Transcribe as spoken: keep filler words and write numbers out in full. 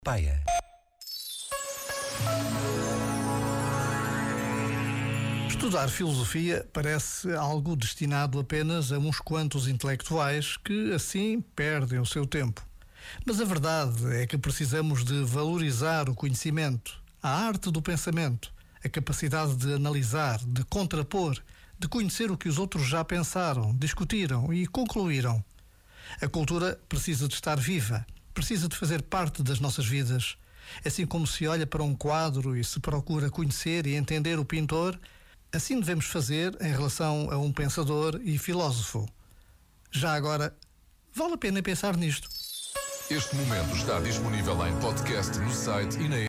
Paia. Estudar filosofia parece algo destinado apenas a uns quantos intelectuais que, assim, perdem o seu tempo. Mas a verdade é que precisamos de valorizar o conhecimento, a arte do pensamento, a capacidade de analisar, de contrapor, de conhecer o que os outros já pensaram, discutiram e concluíram. A cultura precisa de estar viva, precisa de fazer parte das nossas vidas. Assim como se olha para um quadro e se procura conhecer e entender o pintor, assim devemos fazer em relação a um pensador e filósofo. Já agora, vale a pena pensar nisto. Este momento está disponível em podcast no site e na